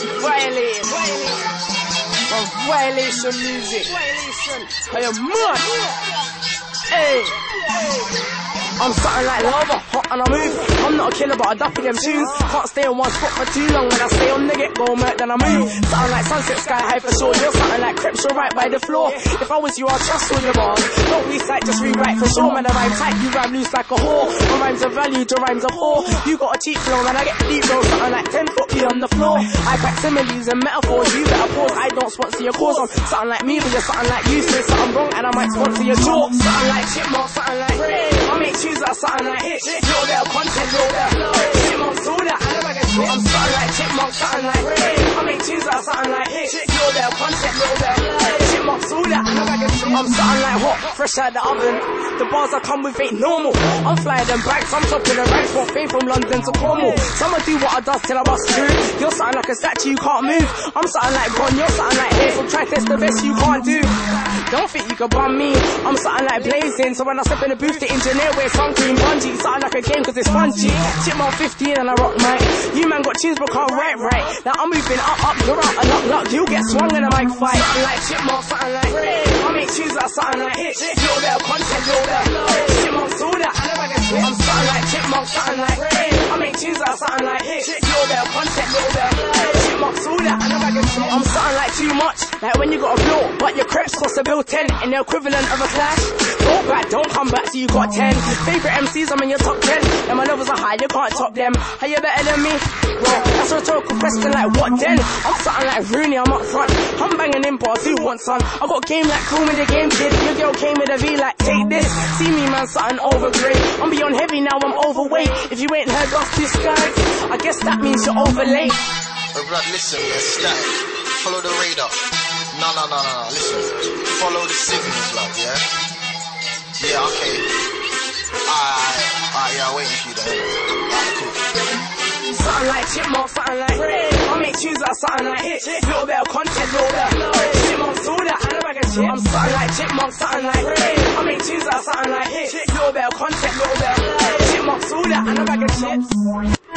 Violation. Violation music. Hey, man. Hey. I'm something like lava, hot and I move. I'm not a killer but I duff in them tunes. Can't stay on one spot for too long. When I stay on the get-go, murk, then I move. Something like sunset sky high for sure. You're something like Crips, you're right by the floor. If I was you, I'd trust all your bars. Don't recite, just rewrite for sure. Man, I rhyme tight, you rhyme loose like a whore. My rhymes are valued, your rhymes are whore. You got a cheap flow, man, I get deep bro. Something like 10 foot on the floor. I pack similes and metaphors. You better pause, I don't sponsor your cause. I'm something like me, but you're something like you. Say something wrong and I might sponsor your jaw. Something like chipmunk, something like I make tunes that are something like hits. Little bit of content, little bit of flow. Chipmunks, all that, I never get shit. I'm something like chipmunk, something like I make tunes that are something like hits. Little bit of content, little bit of flow. Chipmunks, all that, I never get shit. I'm something like hot, fresh out the oven. The bars I come with ain't normal. I'm flying them bags, I'm topping the ranks. Want fame from London to Cornwall. Some do what I does till I bust through. You're something like a statue, you can't move. I'm something like Ron, you're something like Hayes. So try test the best you can't do. Don't think you can bum me. I'm something like blazing. So when I step in the booth, the engineer wears sun cream bungee. Something like a game cause it's spongy. Chipmunk 15 and I rock mic. You man got tunes but can't write right. Now I'm moving up, you're out and luck. You get swung in a mic fight. Something like chipmunk, something like I make tunes that are something like hits. Little bit of content, little bit of flow. Chipmunks, all that, I never get shit. I'm something like chipmunk, something like I make tunes that are something like hits. Little bit of content, little bit of flow. Chipmunks, all that, I never get shit. I'm something like too much. Like when you got a blow, but your creps cost a bill 10 in the equivalent of a clash. Go back, don't come back till you got 10. Favorite MCs, I'm in your top 10. And my levels are high, you can't top them. Are you better than me? Well, that's a rhetorical question like what then? I'm something like Rooney, I'm up front. I'm banging in bars, who wants son? I got game like cool with the game kid. Your girl came with a V like take this. See me man, something overgrade. I'm beyond heavy now, I'm overweight. If you ain't heard us disguise, I guess that means you're overlate. Oh blood, listen, step. Follow the radar. No, listen. Follow the signals, blood, yeah? Yeah, okay. Alright, yeah, waiting for you there. Alright, cool. Something like chipmunk, something like I make tunes that are something like hits. Little bit of content, little bit of flow. Chipmunks, all that, I never get shit. I'm something like chipmunk, something like I make tunes that are something like hits. Little bit of content, little bit of flow. Chipmunks, all that, I never get shit.